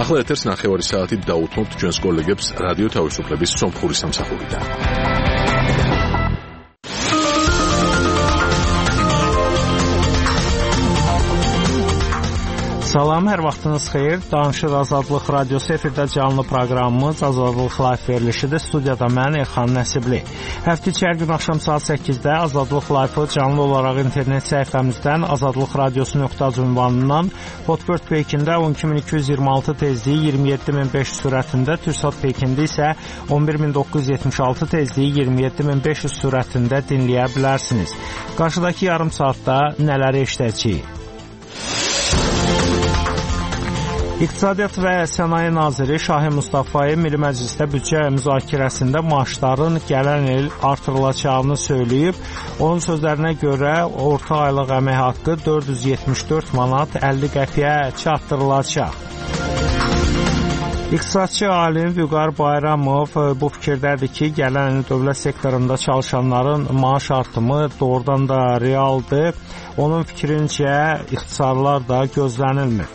ახლა ეთერს ნახევარი საათით დაუთმობთ ჩვენს კოლეგებს რადიო თავისუფლების სომხური სამსახურიდან. Salam, hər vaxtınız xeyir. Danışır Azadlıq Radiosu efirdə canlı proqramımız Azadlıq Live verilişidir. Studiyada mən Elxan Nəsibli. Həftə içi hər gün axşam saat 8-də Azadlıq Live-ı canlı olaraq internet səhifəmizdən azadlıqradiosu.com ünvanından, Hotbird Peykində 12226 tezliyi 27500 sürətində, Türksat Peykində isə 11976 tezliyi 27500 sürətində dinləyə bilərsiniz. Qarşıdakı yarım saatda nələri eşidəcəyik? İqtisadiyyat və Sənaye Naziri Şahin Mustafayev Milli Məclisdə büdcə müzakirəsində maaşların gələn il artırılacağını söyləyib. Onun sözlərinə görə orta aylıq əmək haqqı 474 manat 50 qəpiyə çatdırılacaq. İqtisadçı alim Vüqar Bayramov bu fikirdədir ki, gələn il dövlət sektorunda çalışanların maaş artımı doğrudan da realdır. Onun fikrincə ixtisarlar da gözlənilmir.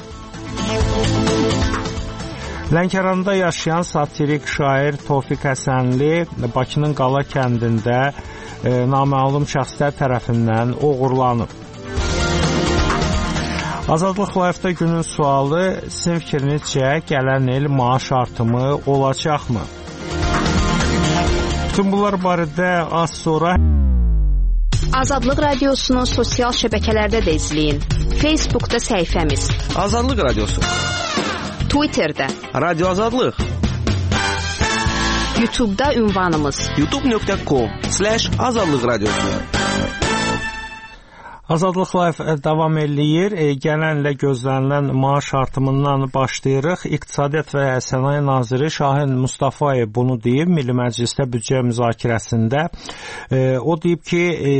Lənkəranda yaşayan satirik şair Tofiq Həsənli Bakının Qala kəndində naməlum şəxslər tərəfindən oğurlanıb. Azadlıq Live-da günün sualı, sizin fikrinizcə gələn il maaş artımı olacaqmı? Bütün bunlar barədə az sonra Azadlıq Radiosunu sosial şəbəkələrdə də izləyin. Facebookda səhifəmiz Azadlıq Radiosu, Twitterdə Radio Azadlıq, YouTube'da ünvanımız youtube.com/Azadlıq Radiosu. Azadlıq Live davam eləyir. Gələn ilə gözlənilən maaş artımından başlayırıq. İqtisadiyyat və Sənaye Naziri Şahin Mustafayev bunu deyib Milli Məclisdə büdcə müzakirəsində. O deyib ki,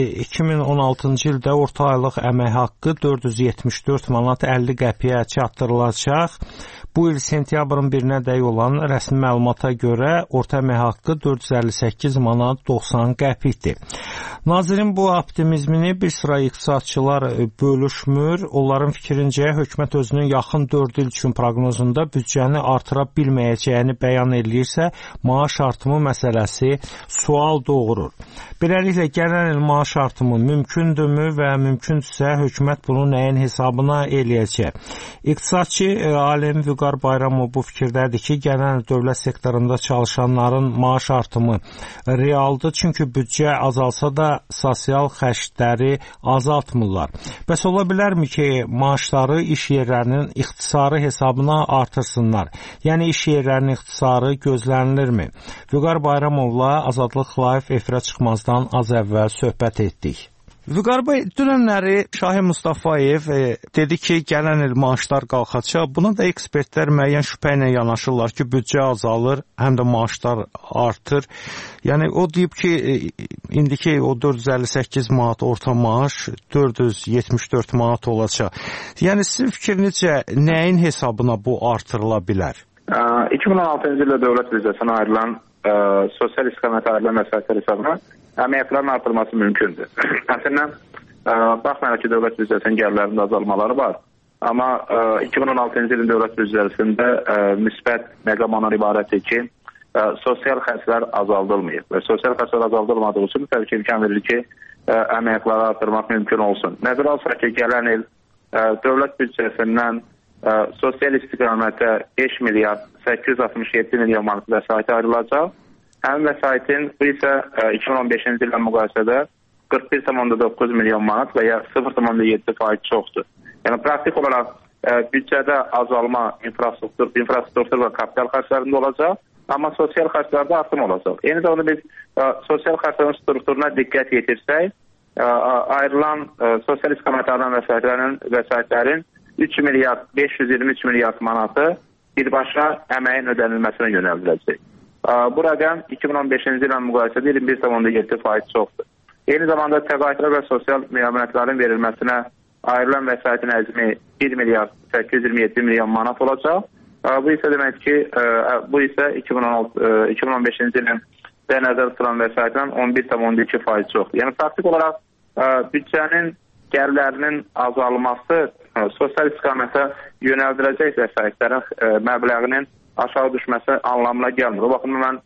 2016-cı ildə orta aylıq əmək haqqı 474 manat 50 qəpiyə çatdırılacaq. Bu il sentyabrın 1-nə dək olan rəsmi məlumata görə orta əmək haqqı 458 manat 90 qəpikdir. Nazirin bu optimizmini bir sıra iqtisadçılar bölüşmür. Onların fikrincə hökumət özünün yaxın 4 il üçün proqnozunda büdcəni artıra bilməyəcəyini bəyan edirsə, maaş artımı məsələsi sual doğurur. Beləliklə, gələn il maaş artımı mümkündürmü və mümkündürsə hökumət bunu nəyin hesabına eləyəcək? İqtisadçı alim Vüqar Bayramov bu fikirdədir ki, gələn il dövlət sektorunda çalışanların maaş artımı realdır, çünki büdcə azalsa da sosial xərcləri azaltmırlar. Bəs ola bilərmi ki, maaşları iş yerlərinin ixtisarı hesabına artırsınlar? Yəni iş yerlərinin ixtisarı gözlənilirmi? Vüqar Bayramovla Azadlıq Live efirə çıxmazdan az əvvəl söhbət etdik. Vüqar bəy, dünənləri Şahin Mustafayev dedi ki, gələn il maaşlar qalxacaq. Buna da ekspertlər müəyyən şübhə ilə yanaşırlar ki, büdcə azalır, həm də maaşlar artır. Yəni o deyib ki, indiki o 458 manat orta maaş 474 manat olacaq. Yəni sizin fikrinizcə nəyin hesabına bu artırıla bilər? 2016-cı ildə dövlət büdcəsinə ayrılan sosial istiqamətə ayrılan vəsaitlər hesabına əmək artırılması mümkündür. Əslində, baxmayaraq ki, dövlət büdcəsinin gəlirlərində azalmaları var. Amma 2016-cı ilin dövlət büdcəsində müsbət məqam ondan ibarətdir ki, sosial xərclər azaldılmayıb. Və sosial xərclər azaldılmadığı üçün təbii ki, imkan verir ki, əməkləri artırmaq mümkün olsun. Nəzərə alsaq ki, gələn il dövlət büdcəsindən sosial istiqamətə 5 milyard 867 milyon manat vəsait ayrılacaq. Həmin vəsaitin bu isə 2015-ci illə müqayisədə 41,9 milyon manat və ya 0,7% çoxdur. Yəni, praktik olaraq büdcədə azalma infrastruktur və kapital xərclərində olacaq, amma sosial xərclərdə artım olacaq. Eyni zamanda biz sosial xərclərin strukturuna diqqət yetirsək, ayrılan sosial istiqamətlərdən vəsaitlərin 3 milyard 523 milyard manatı birbaşa əməyin ödənilməsinə yönəldiləcək. Bu rəqəm 2015-ci ilə müqayisədə 21,7% çoxdur. Eyni zamanda təqaüdlər və sosial müəminətlərin verilməsinə ayrılan vəsaitin həcmi 1 milyard 827 milyon manat olacaq. Bu isə demək ki, bu isə 2015-ci ilin nəzərdə tutulan vəsaitdən 11,2% çoxdur. Yəni, praktik olaraq büdcənin gəlirlərinin azalması sosial istiqamətə yönəldiləcək vəsaitlərin məbləğinin aşağı düşməsi anlamına gəlmir. O baxımdan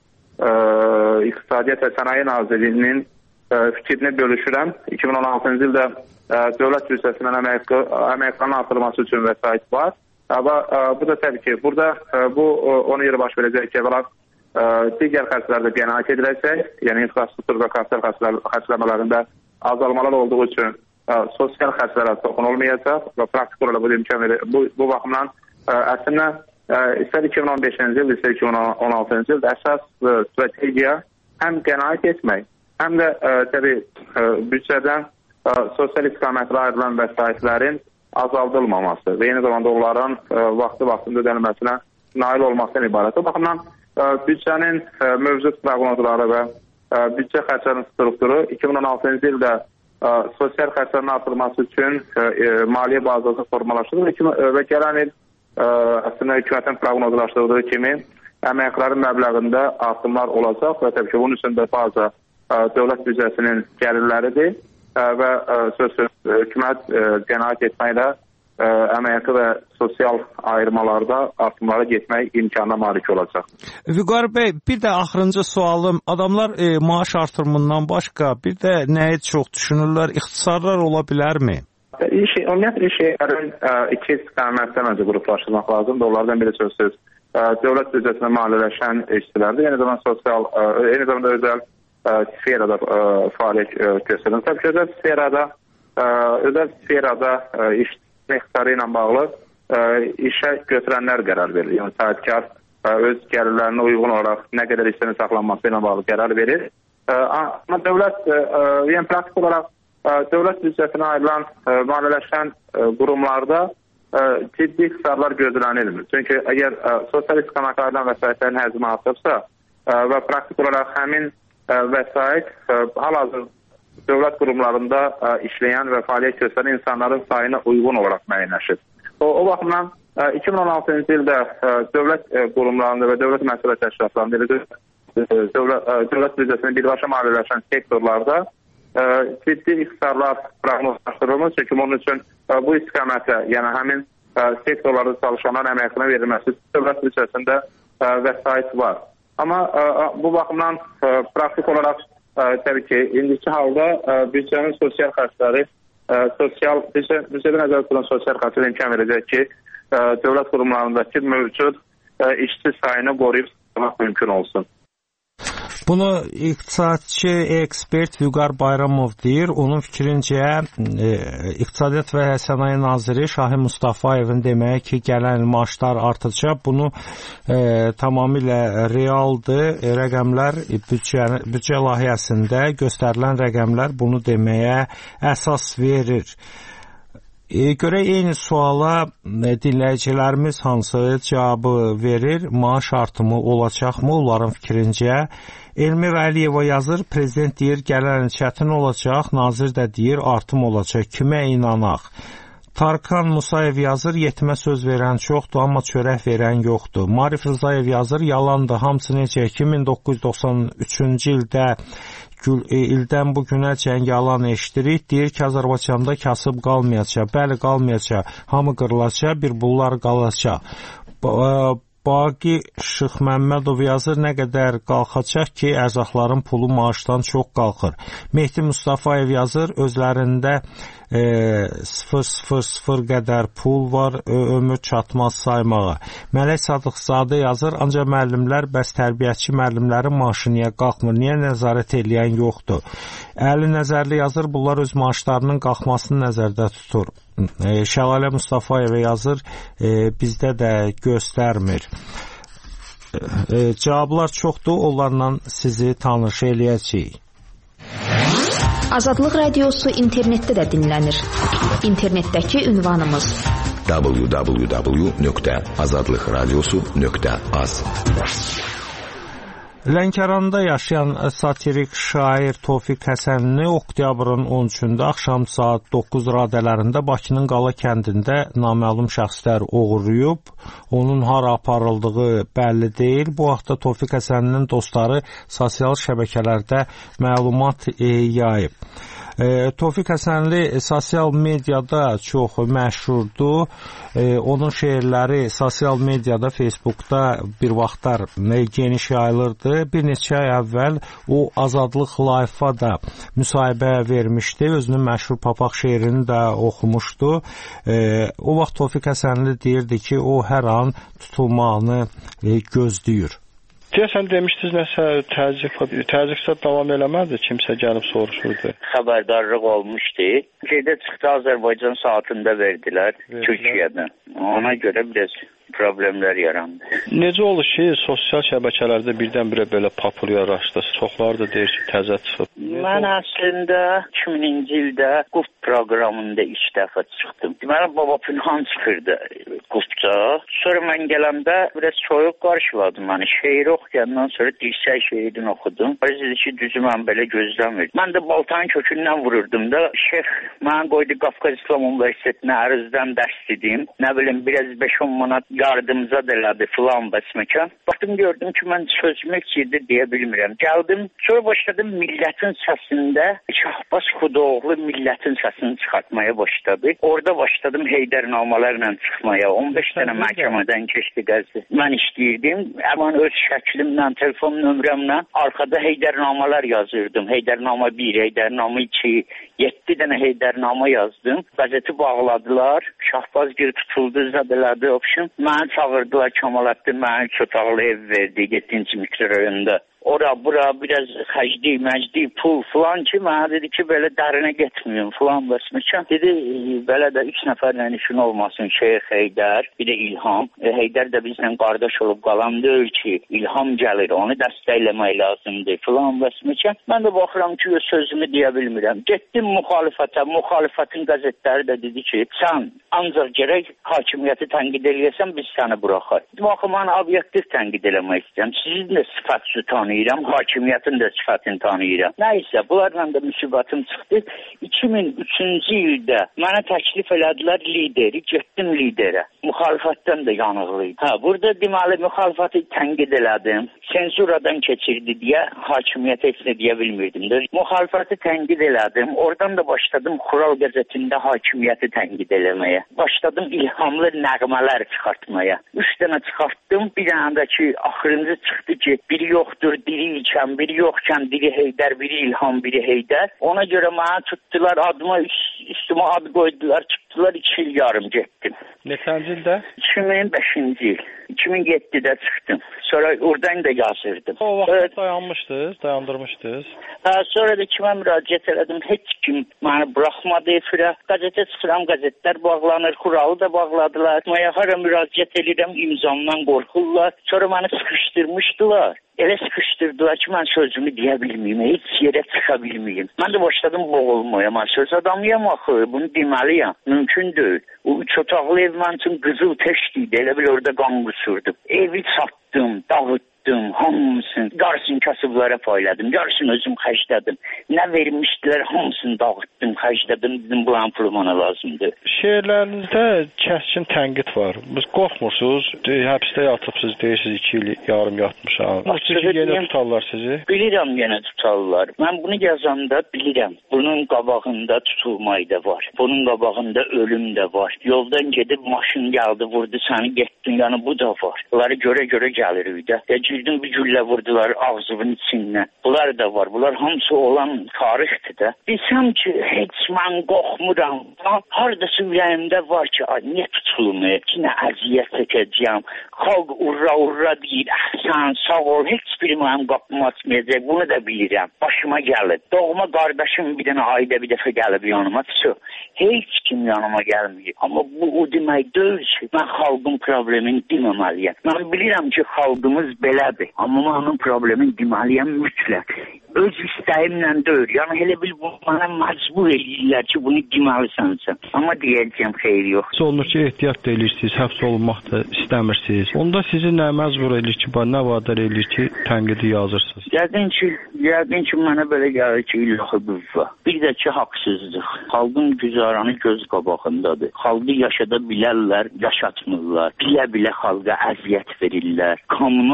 mən İqtisadiyyat və Sənaye Nazirliyinin fikrini bölüşürəm. 2016-cı ildə dövlət büdcəsindən əməklərin artırılması üçün vəsait var. Amma bu da təbii ki, burada bu onu yerə baş verəcək ki, digər xərclərdə qənaət ediləcək, yəni infrastruktur və kapital xərcləmələrində azalmalar olduğu üçün sosial xərclərə toxunulmayacaq və praktik olaraq bu imkan verir. Bu baxımdan əslində istər 2015-ci il, istər 2016-cı ildə əsas strategiya həm qənaət etmək, həm də təbii büdcədən sosial istiqamətlə ayrılan vəsaitlərin azaldılmaması və eyni zamanda onların vaxtında ödənilməsinə nail olmasından ibarət. O baxımdan büdcənin mövcud proqnozları və büdcə xərclərinin strukturu 2016-cı ildə sosial xərclərin artırılması üçün maliyyə bazası formalaşdırılır və gələn il əslində hökumətin proqnozlaşdırdığı kimi əməklərin məbləğində artımlar olacaq və təbii ki, bunun üçün də bazı dövlət büdcəsinin gəlirləridir və hökumət qənaət etməklə əmək və sosial ayrımalarda artımlara getmək imkanına malik olacaq. Vüqar bəy, bir də axırıncı sualım. Adamlar maaş artırımından başqa bir də nəyi çox düşünürlər? İxtisarlar ola bilərmi? Ümumiyyətlə, iş yerlərin iki istiqamətdən öncə qruplaşdırmaq lazımdır. Onlardan biri sözsüz dövlət büdcəsində maliyyələşən işçilərdir. Eyni zamanda özəl sferada fəaliyyət göstərir. Təbii ki, özəl sferada iş miqdarı ilə bağlı işə götürənlər qərar verir. Yəni, sahibkar öz gəlirlərinə uyğun olaraq nə qədər işlərin saxlanması ilə bağlı qərar verir. Amma dövlət, yəni praktik olaraq dövlət büdcəsinə ayrılan maliyyələşən qurumlarda ciddi ixtisarlar gözlənilmir. Çünki əgər sosial istiqamətə ayrılan vəsaitlərin həcmi artırsa və praktik olaraq həmin vəsait hal-hazır dövlət qurumlarında işləyən və fəaliyyət göstərən insanların sayına uyğun olaraq müəyyənləşir. O baxımdan 2016-cı ildə dövlət qurumlarında və dövlət məsuliyyət təşkilatlarında dövlət büdcəsinin birbaşa maliyyələşən sektorlarda ciddi ixtisarlar proqnozlaşdırılır. Çünki bunun üçün bu istiqamətə, yəni həmin sektorlarda çalışanların əməklərinə verilməsi dövlət büdcəsində vəsait var. Amma bu baxımdan praktik olaraq təbii ki, indiki halda büdcənin sosial xərcləri, büdcədə nəzərdə tutulan sosial xərcləri imkan verəcək ki, dövlət qurumlarındakı mövcud işçi sayını qoruyub tutmaq mümkün olsun. Bunu iqtisadçı ekspert Vüqar Bayramov deyir. Onun fikrincə İqtisadiyyat və Sənaye Naziri Şahin Mustafayevin deməyi ki, gələn maaşlar artacaq. Bunu tamamilə realdır. Rəqəmlər büdcə layihəsində göstərilən rəqəmlər bunu deməyə əsas verir. Görək eyni suala dinləyicilərimiz hansı cavabı verir? Maaş artımı olacaqmı? Onların fikrincə Elmir Əliyeva yazır, prezident deyir gələn çətin olacaq, nazir də deyir artım olacaq. Kimə inanaq? Tarkan Musayev yazır, yetimə söz verən çoxdur, amma çörək verən yoxdur. Marif Rızayev yazır, yalandır, hamısı necə 1993-cü ildən bu günəcən yalan eşidirik. Deyir ki, Azərbaycanda kasıb qalmayacaq, bəli qalmayacaq, hamı qırılacaq, bir bunlar qalacaq. Baqi Şıxməmmədov yazır, nə qədər qalxacaq ki, ərzaqların pulu maaşdan çox qalxır. Mehdi Mustafayev yazır, özlərində 0,00 qədər pul var, ömür çatmaz saymağa. Mələk Sadıqzadə yazır, ancaq müəllimlər, bəs tərbiyəçi müəllimlərin maaşı niyə qalxmır, niyə nəzarət eləyən yoxdur? Əli Nəzərli yazır, bunlar öz maaşlarının qalxmasını nəzərdə tutur. Şəlalə Mustafayeva yazır, bizdə də göstərmir. Cavablar çoxdur, onlarla sizi tanış eləyəcəyik. Azadlıq Radiosu internetdə də dinlənir. İnternetdəki ünvanımız www.azadlıqradiosu.az. Lənkəranda yaşayan satirik şair Tofiq Həsənli oktyabrın 13-də axşam saat 9 radələrində Bakının Qala kəndində naməlum şəxslər oğurlayıb. Onun hara aparıldığı bəlli deyil. Bu vaxtda Tofiq Həsənlinin dostları sosial şəbəkələrdə məlumat yayıb. Tofiq Həsənli sosial mediada çox məşhurdur. Onun şeirləri sosial mediada, Facebookda bir vaxtlar geniş yayılırdı. Bir neçə ay əvvəl o Azadlıq Life-a da müsahibə vermişdi. Özünün məşhur papaq şeirini də oxumuşdu. O vaxt Tofiq Həsənli deyirdi ki, o hər an tutulmağını gözləyir. Deyəsən demişdiniz nəsə təzyiqsə davam eləmədi, kimsə gəlib soruşurdu. Xəbərdarlıq olmuşdu. Şeydə çıxdı, Azərbaycan saatında verdilər Türkiyədən. Ona görə biraz problemlər yarandı. Necə olur ki, sosial şəbəkələrdə birdən-birə belə populyarlaşdı? Çoxları da deyir ki, təzə çıxıb. Mən əslində 2000-ci ildə Quf proqramında ilk dəfə çıxdım. Deməli, Baba Pünhan çıxırdı Qufca. Sonra mən gələndə biraz soyuq qarşıladım. Mən şeiri oxuyandan sonra dirsək şeirini oxudum. Biz dedi ki, düzü mən belə gözləmirdim. Mən də baltanın kökündən vururdum da. Şeyx mən qoydu Qafqaz İslam Universitetinə ərizdən dərs dedim. Nə bilim, biraz 5-10 manat yardımca elədi filan bəsməkan. Baxdım, gördüm ki, mən sözmək istəyirdi deyə bilmirəm. Gəldim, sonra başladım millətin səsində Şahbaz Xudoğlu millətin səsini çıxartmaya başladı. Orada başladım heydərnamalarla çıxmaya. 15 dənə məhkəmədən keçdi qəzi. Mən işləyirdim. Mən öz şəklimlə, telefon nömrəmlə arkada heydərnamalar yazırdım. Heydərnama 1, heydərnama 2, 7 dənə heydərnama yazdım. Qəzeti bağladılar. Şahbaz geri tutuldu, zədələdi option. Məni çağırdılar, Kemalettin mənə 3 otaqlı ev verdi 7-ci mikrorayonda. Ora, bura biraz xərcli, məcdi, pul filan ki, mənə dedi ki, belə dərinə getməyim filan bəsməkan. Dedi, belə də 3 nəfərlə işin olmasın, Şeyx Heydər, bir də İlham. Heydər də bizlə qardaş olub qalan deyil ki, İlham gəlir, onu dəstəkləmək lazımdır filan bəsməkan. Mən də baxıram ki, sözümü deyə bilmirəm. Getdim müxalifətə, müxalifətin qəzetləri də dedi ki, sən ancaq gərək hakimiyyəti tənqid eləyəsən, biz səni buraxar. Baxın, mən obyektiv tənqid eləmək istəyəm. Sizin də sifətçi tanıyıram, hakimiyyətin də sifətini tanıyıram. Nəysə, bunlarla da müsibətim çıxdı. 2003-cü ildə mənə təklif elədilər lideri, getdim liderə. Müxalifətdən də yanıqlıydı. Burada deməli, müxalifəti tənqid elədim. Senzuradan keçirdi deyə hakimiyyətə heç nə deyə bilmirdim. Müxalifəti tənqid elədim. Oradan da başladım Xural qəzetində hakimiyyəti tənqid eləməyə. Başladım ilhamlı nəğmələr çıxartmaya. 3 dənə çıxartdım. Bir dənə də ki, axırıncı çıxdı ki, biri yoxdur, diri ikən, biri yoxkən, diri Heydər, biri İlham, biri Heydər. Ona görə mənə tutdular, adıma üstümə ad qoydular, çıxdılar 2 il yarım getdim. Neçənci ildə? 2005-ci il. 2007-də çıxdım. Sonra oradan da yazırdım. O vaxt dayandırmışdınız. Sonra da kimə müraciət elədim, heç kim məni buraxmadı efirə. Qəzetə çıxıram, qəzetlər bağlanır, Xuralı da bağladılar. Maya hara müraciət edirəm, imzamdan qorxurlar. Sonra məni sıxışdırmışdılar. Elə sıxışdırdılar ki, mən sözümü deyə bilməyim, heç yerə çıxa bilməyim. Mən də başladım boğulmaya. Mən söz adamıyam axı, bunu deməliyəm. Mümkün deyil. O 3 otaqlı ev mən üçün qızıl teşkiydi. Elə bil orada qan qusurdu. Evi satdım, dağıtdım, hamısını, yarısını kasıblara payladım, yarısını özüm xərclədim. Nə vermişdilər, hamısını dağıtdım, xərclədim, dedim, bu pulu mənə lazımdır. Şeirlərinizdə kəskin tənqid var. Biz qorxmursunuz, həbsdə yatıbsınız, deyirsiniz 2 il yarım yatmışam. Yenə tutarlar sizi? Bilirəm, yenə tutarlar. Mən bunu yazanda bilirəm. Bunun qabağında tutulmayı da var. Bunun qabağında ölüm də var. Yoldan gedib maşın gəldi, vurdu səni, getdin, yəni bu da var. Bunları görə gəlirik də. Girdim bir güllə vurdular ağzımın içindən. Bunlar da var. Bunlar hamısı olan tarixdir də. Bilsəm ki, heç mən qorxmuram. Haradası ürəyimdə var ki, niyə tutulmur? Ki, nə əziyyət çəkəcəyəm. Xalq urra deyir, əhsən, sağ ol, heç biri mənim qapımı açmayacaq. Bunu da bilirəm. Başıma gəlir. Doğma qardaşım bir dənə ayda bir dəfə gəlib yanıma. Heç kim yanıma gəlməyir. Amma bu o demək deyil ki, mən xalqın problemini deməməliyəm. Mən bilirəm ki, xalqımız belədir. Amma mən onun problemini deməliyəm mütləq. Öz istəyimlə deyil. Yəni, elə bil bu mənə məcbur edirlər ki, bunu deməlisənsən. Amma deyəcəyəm, xeyir yox. Olmur ki, ehtiyat da edirsiniz, həbs olunmaq da istəmirsiniz. Onda sizi nə məcbur edir ki, nə vadar edir ki, tənqidi yazırsınız? Yəqin ki, mənə belə gəlir ki, ilahi büvvə. Bir də ki, haqsızlıq. Xalqın güzaranı göz qabağındadır. Xalqı yaşada bilərlər, yaşatmırlar. Bilə-bilə xalqa əziyyət verirlər. Kommunal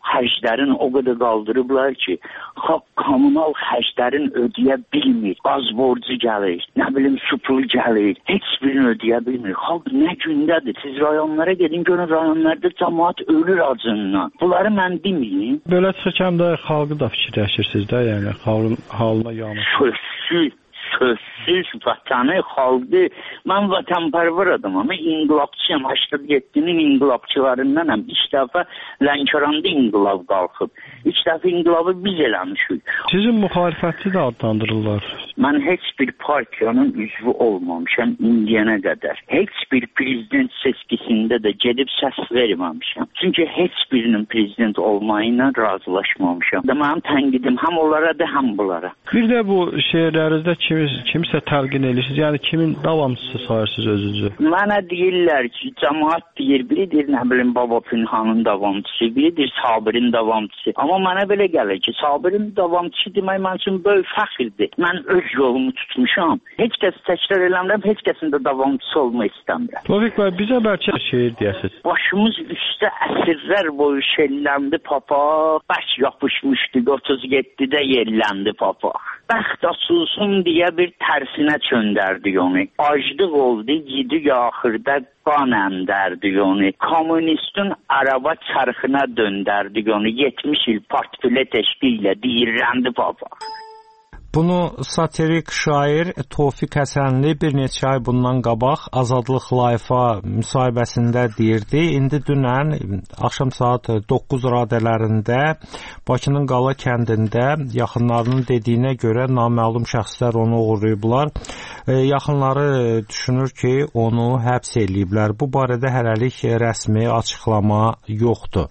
xərclərin o qədər qaldırıblar ki, kommunal xərclərin ödəyə bilmir. Qaz borcu gəlir, nə bilim su pulu gəlir, heç birini ödəyə bilmir. Xalq nə gündədir? Siz rayonlara gedin, görün rayonlarda cəmaət ölür acından. Bunları mən deməyim. Belə çıxırkən də xalqı da fikirləşirsiniz də, yəni xalqın halına yanır. Sözsüz vatanı, xalqı. Mən vətənpərvər adamam. İnqilabçıyam. 87-nin inqilabçılarındanam. İlk dəfə Lənkəranda inqilab qalxıb. İlk dəfə inqilabı biz eləmişik. Sizin müxalifətçi də adlandırırlar. Mən heç bir partiyanın üzvü olmamışam indiyənə qədər. Heç bir prezident seçkisində də gedib səs verməmişəm. Çünki heç birinin prezident olmayla razılaşmamışam. Mənim tənqidim həm onlara da, həm bunlara. Bir də bu şeirlərinizdə kimsə təlqin edirsiniz? Yəni kimin davamçısı sayırsınız özünüzü? Mənə deyirlər ki, cəmaət deyir, biridir nə bilim Baba Pünhanın davamçısı, biridir Sabirin davamçısı. Amma mənə belə gəlir ki, Sabirin davamçısı demək mənim üçün böyük fəxirdir. Mən öz yolumu tutmuşam. Heç kəs təkrar eləmirəm, heç kəsin də davamçısı olmaq istəmirəm. Tofiq bəy, bizə bəlkə şeir deyəsiniz. Başımız üstə əsrlər boyu şelləndi papaq, bəş yapışmışdı 37-də yerləndi papaq. Bəxt açılsın deyə bir tərsinə çöndərdi onu. Aclıq oldu, yedi axırda qan əndərdi onu. Kommunistin araba çarxına döndərdi onu. 70 il partbilet eşqi ilə deyirləndi papaq. Bunu satirik şair Tofiq Həsənli bir neçə ay bundan qabaq Azadlıq Live-a müsahibəsində deyirdi. İndi dünən axşam saat 9 radələrində Bakının Qala kəndində yaxınlarının dediyinə görə naməlum şəxslər onu uğurlayıblar. Yaxınları düşünür ki, onu həbs eləyiblər. Bu barədə hələlik rəsmi açıqlama yoxdur.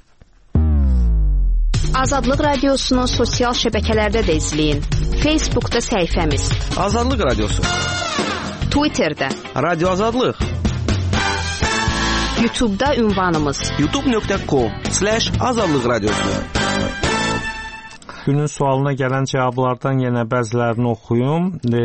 Azadlıq Radiosunu sosial şəbəkələrdə də izləyin. Facebookda səhifəmiz Azadlıq Radiosu, Twitterdə Radio Azadlıq, YouTube'da ünvanımız youtube.com/Azadlıq Radiosu. Günün sualına gələn cavablardan yenə bəzilərini oxuyum.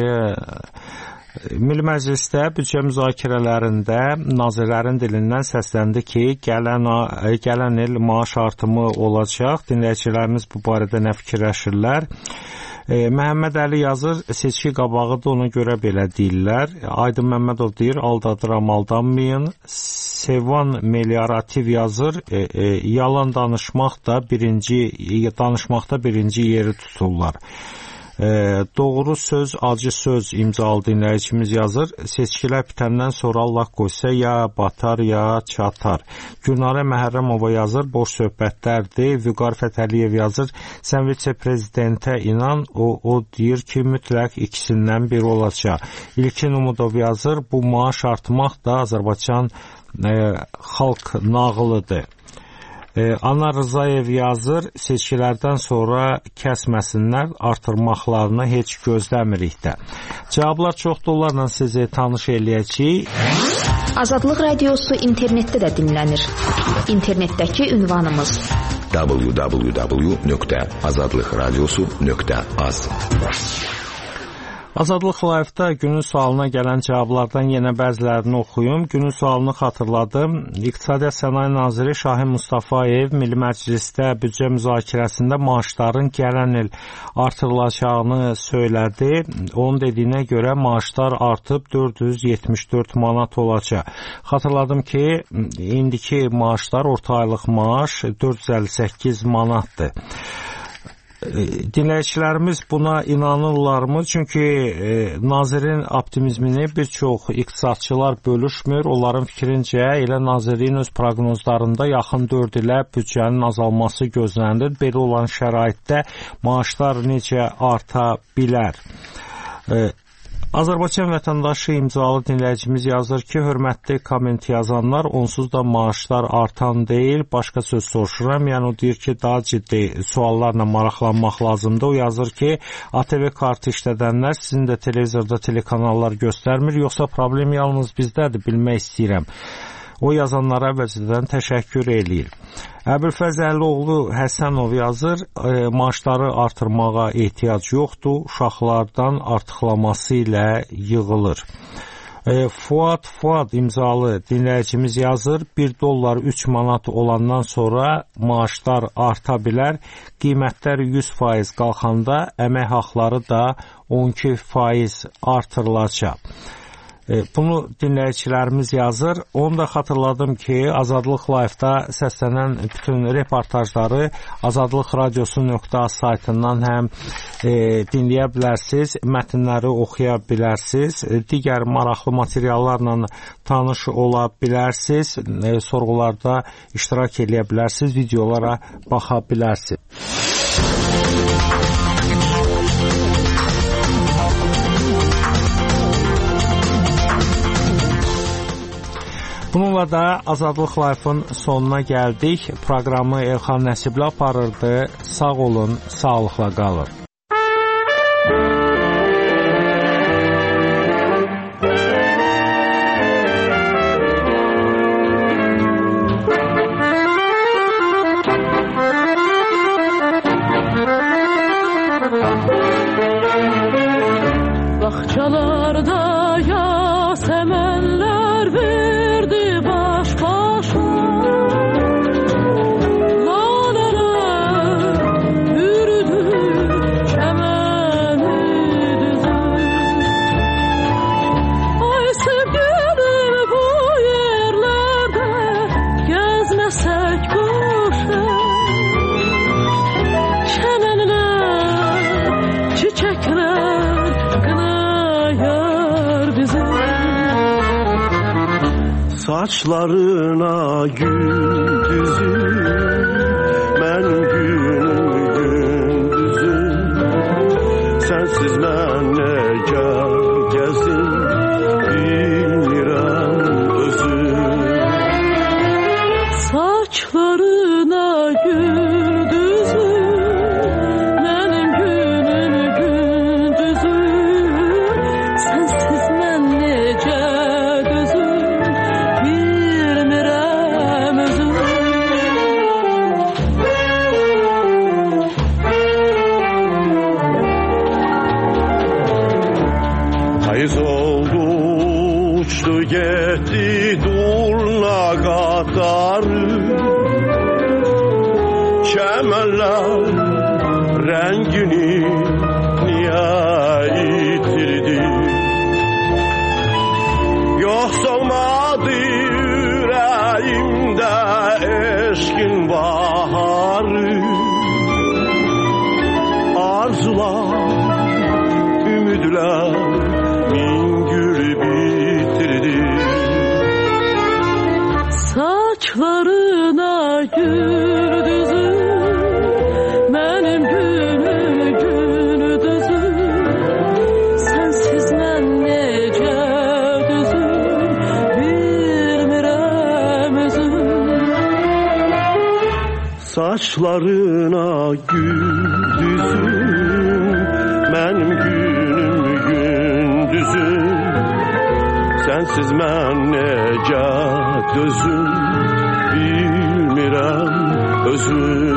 Milli Məclisdə büdcə müzakirələrində nazirlərin dilindən səsləndi ki, gələn il maaş artımı olacaq. Dinləyicilərimiz bu barədə nə fikirləşirlər? Məhəmməd Əli yazır, seçki qabağıdır, ona görə belə deyirlər. Aydın Məmmədov deyir, aldadıram, aldanmayın. Sevan Meliorativ yazır, yalan danışmaqda birinci yeri tuturlar. Doğru söz, acı söz imzalı dinləyicimiz yazır. Seçkilər bitəndən sonra Allah qoysa ya batar ya çatar. Gülnarə Məhərrəmova yazır, boş söhbətlərdir. Vüqar Fətəliyev yazır, sən vitse-prezidentə inan, o deyir ki, mütləq ikisindən biri olacaq. İlkin Umudov yazır, bu maaş artmaq da Azərbaycan xalq nağılıdır. Anar Rızayev yazır, seçkilərdən sonra kəsməsinlər, artırmaqlarını heç gözləmirik də. Cavablar çoxdur, onlarla sizi tanış eləyəcəyik. Azadlıq Radiosu internetdə də dinlənir. İnternetdəki ünvanımız www.azadlıqradiosu.az. Azadlıq Live-da günün sualına gələn cavablardan yenə bəzilərini oxuyum. Günün sualını xatırladım. İqtisadiyyat Sənaye Naziri Şahin Mustafayev Milli Məclisdə büdcə müzakirəsində maaşların gələn il artırılacağını söylədi. Onun dediyinə görə maaşlar artıb 474 manat olacaq. Xatırladım ki, indiki maaşlar, orta aylıq maaş 458 manatdır. Dinləyicilərimiz buna inanırlarmı? Çünki nazirin optimizmini bir çox iqtisadçılar bölüşmür. Onların fikrincə elə nazirliyin öz proqnozlarında yaxın 4 ilə büdcənin azalması gözlənilir. Belə olan şəraitdə maaşlar necə arta bilər? Azərbaycan vətəndaşı imzalı dinləyicimiz yazır ki, hörmətli komment yazanlar, onsuz da maaşlar artan deyil, başqa söz soruşuram. Yəni o deyir ki, daha ciddi suallarla maraqlanmaq lazımdır. O yazır ki, ATV kartı işlədənlər sizin də televizorda telekanallar göstərmir, yoxsa problem yalnız bizdədir, bilmək istəyirəm. O yazanlara əvvəlcədən təşəkkür eləyir. Əbülfəzəloğlu Həsənov yazır, maaşları artırmağa ehtiyac yoxdur, uşaqlardan artıqlaması ilə yığılır. Fuad imzalı dinləyicimiz yazır, $1 3 manat olandan sonra maaşlar arta bilər, qiymətlər 100% qalxanda əmək haqları da 12% artırılacaq. Bunu dinləyicilərimiz yazır. Onu da xatırladım ki, Azadlıq Live-da səslənən bütün reportajları Azadlıq Radiosu.az saytından həm dinləyə bilərsiniz, mətnləri oxuya bilərsiniz, digər maraqlı materiallarla tanış ola bilərsiniz, sorğularda iştirak edə bilərsiniz, videolara baxa bilərsiniz. Bununla da Azadlıq Live-ın sonuna gəldik. Proqramı Elxan Nəsibli aparırdı. Sağ olun, sağlıqla qalın. Baxçalarda yasəmənlər verdi baş başa, lalələr yürüdü çəməni düzü. Ay sevgilim, bu yerlərdə gəzməsək boşa, çəmənlər, çiçəklər saçlarına gül düzür, mənim günüm gündüzüm, sənsiz mən necə gəzim, bilmirəm özüm. Saçlarına gül düzür, mənim günüm gündüzüm, sənsiz mən necə Payız oldu, uçdu getdi durna qatarı, çəmənlər rəngini niyə itirdi? Yoxsa olmadı ürəyimdə eşqin baharı, arzular, ümidlər min gül bitirdi. Saçlarına gül düzür, mənim günüm gündüzüm, sənsiz mən necə düzüm, bilmirəm özüm. Saçlarına gül düzür, mənim günüm gündüzüm, sənsiz mən necə dözüm, bilmirəm özüm.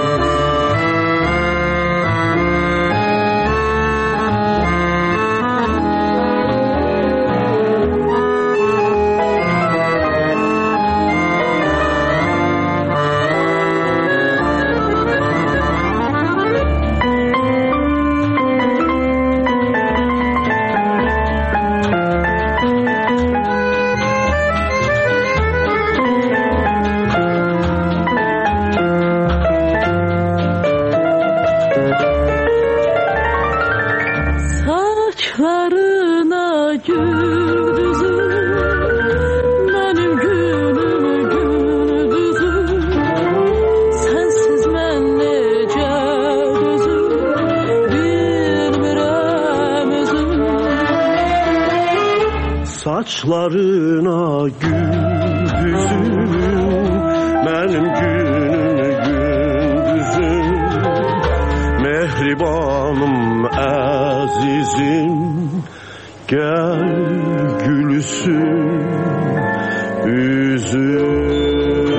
Saçlarına gül düzür, mənim günüm gündüzüm, mehribanım əzizim, gəl gülsün üzüm.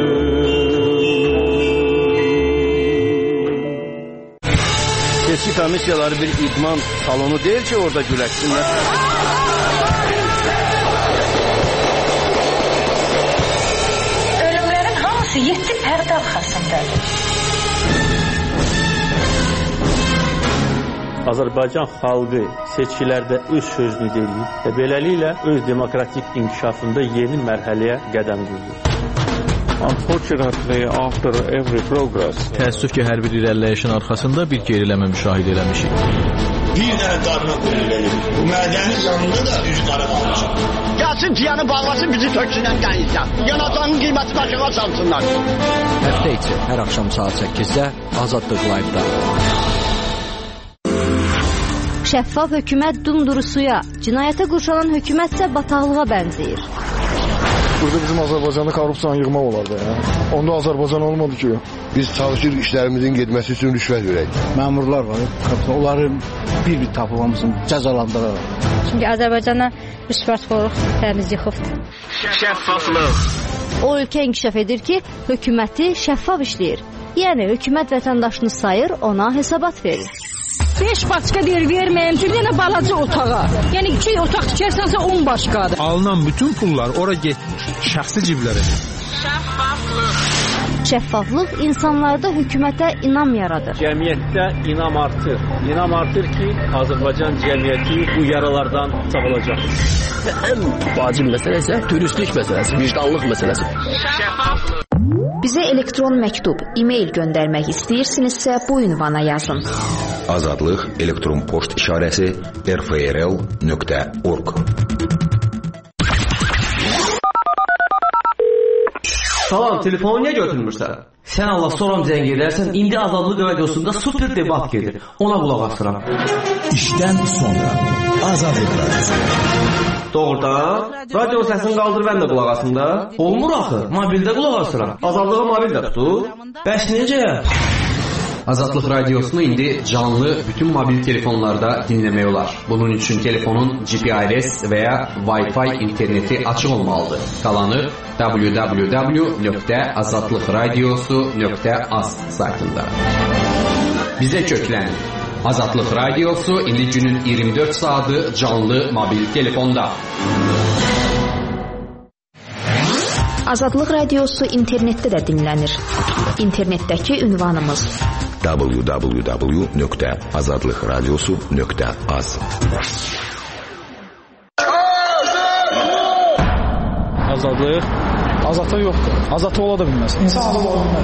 Seçki komissiyaları bir idman salonu deyil ki, orada güləşsinlər. pərdə arxasındadır. Azərbaycan xalqı seçkilərdə öz sözünü deyir və beləliklə öz demokratik inkişafında yeni mərhələyə qədəm qoyur. Unfortunately, after every progress, təəssüf ki, hər bir irəliləyişin arxasında bir geriləmə müşahidə eləmişik. Bir dənə qarına qoyulur. Bu mədənin yanında da üz qara qalmışam. Gəlsin tiyanı bağlasın, bizi töksünən dənizdən. Yanacağın qiyməti başına salsınlar. Həftə içi hər axşam saat 8-də Azadlıq Live-da. Şəffaf hökumət dumduru suya, cinayətə qurşalan hökumətsə bataqlığa bənzəyir. Burada bizim Azərbaycanda korrupsiyanı yığmaq olardı. Onda Azərbaycan olmadı ki. Biz çalışır işlərimizin getməsi üçün rüşvət verək. Məmurlar var, onların bir tapılmasını cəzalandırırlar. Çünki Azərbaycana rüşvətxorluq təmiz yıxıbdır. Şəffaflıq. O ölkə inkişaf edir ki, hökuməti şəffaf işləyir. Yəni hökumət vətəndaşını sayır, ona hesabat verir. 5 başqa deyir verməyim, çünki yenə balaca otağa. Yəni 2 otaq tikərsənsə 10 başqadır. Alınan bütün pullar ora getmir, şəxsi ciblərə. Şəffaflıq insanlarda hökumətə inam yaradır. Cəmiyyətdə inam artır. İnam artır ki, Azərbaycan cəmiyyəti bu yaralardan sağalacaq. Və ən vacib məsələ isə dürüstlük məsələsi, vicdanlıq məsələsi. Şəffaflıq. Bizə elektron məktub, e-mail göndərmək istəyirsinizsə bu ünvana yazın. Azadlıq elektron poçt işarəsi rfrl.org. Salam, telefonu niyə götürmürsən? Sən Allah soram zəng edərsən, indi Azadlıq radiosunda super debat gedir. Ona qulaq asıram. İşdən sonra Azadlıq radiosu. Doğrudan, radio səsini qaldır, mən də qulaq asım da. Olmur axı, mobildə qulaq asıram. Azadlığa mobildə tutur. Bəs necə? Azadlıq radiosunu indi canlı bütün mobil telefonlarda dinləmək olar. Bunun üçün telefonun GPRS və ya Wi-Fi interneti açıq olmalıdır. Qalanı www.azadlıqradiosu.az saytında. Bizə köklənin. Azadlıq radiosu indi günün 24 saatı canlı mobil telefonda. Azadlıq radiosu internetdə də dinlənir. İnternetdəki ünvanımız www.azadlıqradiosu.az. Azadlıq? Azadlıq yoxdur. Azadlıq ola da bilməz. İnsanlıq ola bilməz.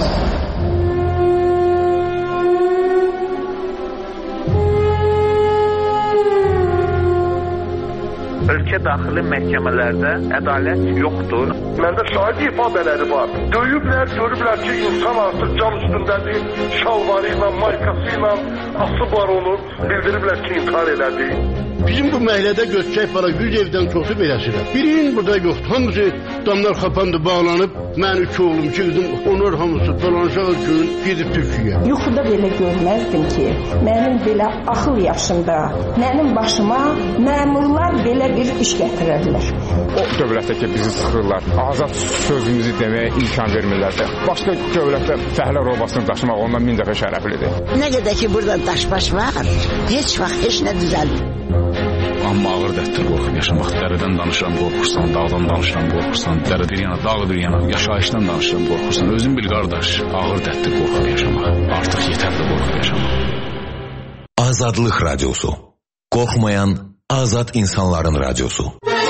Ölkə daxili məhkəmələrdə ədalət yoxdur. Məndə şahid ifadələri var. Döyüblər, görüblər ki, insan artıq can üstündədir, şalvarı ilə, maykası ilə asıb var onun. Bildiriblər ki, intihar elədi. Bizim bu məhəllədə göçək para 100 evdən çoxu beləsirəm. Birinin burada yoxdur. Hamısı damlar xapandı, bağlanıb. Mən 2 oğlum, 2 qızım, onlar hamısı dolanışaq üçün gedib Türkiyəyə. Yuxuda belə görməzdim ki, mənim belə axıl yaşımda, mənim başıma məmurlar belə bir iş gətirərlər. O dövlətdə ki, bizi sıxırlar, azad sözümüzü deməyə imkan vermirlər. Başqa dövlətdə fəhlə robasını daşımaq ondan 1000 dəfə şərəflidir. Nə qədər ki, burada daşbaş var, heç vaxt heç nə düzəlmir. Amma ağır dərddir qorxub yaşamaq. Dərədən danışıram, qorxursan, dağdan danışıram, qorxursan, dərə bir yana, dağ bir yana, yaşayışdan danışıram, qorxursan. Özün bil qardaş, ağır dərddir qorxub yaşamaq. Artıq yetərli qorxub yaşamaq. Azadlıq radiosu. Qorxmayan azad insanların radiosu.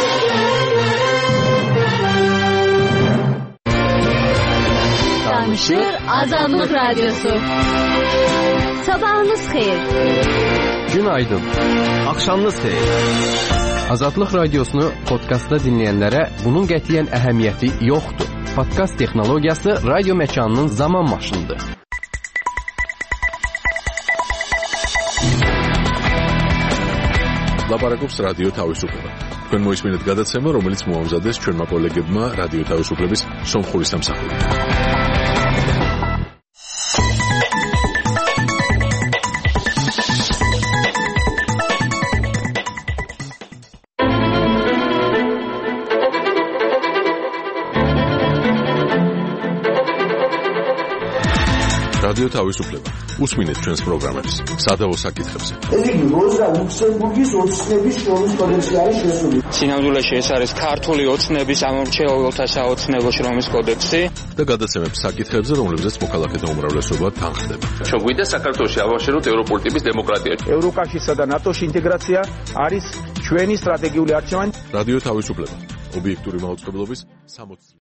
Danışır Azadlıq radiosu. Sabahınız xeyir. Günaydın. Axşamınız xeyir. Azadlıq radiosunu podkastda dinləyənlərə bunun qətiyyən əhəmiyyəti yoxdur. Podkast texnologiyası radio məkanının zaman maşınıdır. ლაპარაკობს რადიო თავისუფლება. თქვენ მოისმინეთ გადაცემა, რომელიც მოამზადეს ჩვენმა კოლეგებმა რადიო თავისუფლების სომხური სამსახური. რადიო თავისუფლება. უსმინეთ ჩვენს პროგრამებს სადავო საკითხებზე. ეს იგი როზა ლუქსემბურგის ოცნების შრომის კოდექსი არის შესული. სინამდვილეში ეს არის ქართული ოცნების ამომრჩეველთა საოცნებო შრომის კოდექსი და გადაცემებს საკითხებზე, რომლებზეც მოქალაქეთა უმრავლესობა თანხდება. ჩვენ გვინდა საქართველოში ავაშენოთ ევროპული ტიპის დემოკრატია. ევროკავშირსა და ნატოში ინტეგრაცია არის ჩვენი სტრატეგიული არჩევანი. რადიო თავისუფლება. ობიექტური მაუწყებლობის 60